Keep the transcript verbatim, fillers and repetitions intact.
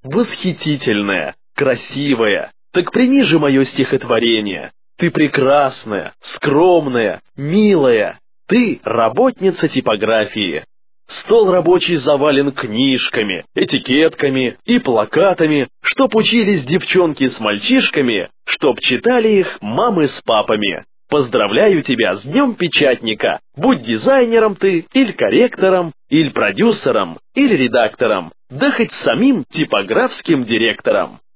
восхитительная, красивая. Так прими же мое стихотворение. Ты прекрасная, скромная, милая. Ты работница типографии. Стол рабочий завален книжками, этикетками и плакатами, чтоб учились девчонки с мальчишками, чтоб читали их мамы с папами. Поздравляю тебя с Днем Печатника. Будь дизайнером ты, или корректором, или продюсером, или редактором, да хоть самим типографским директором.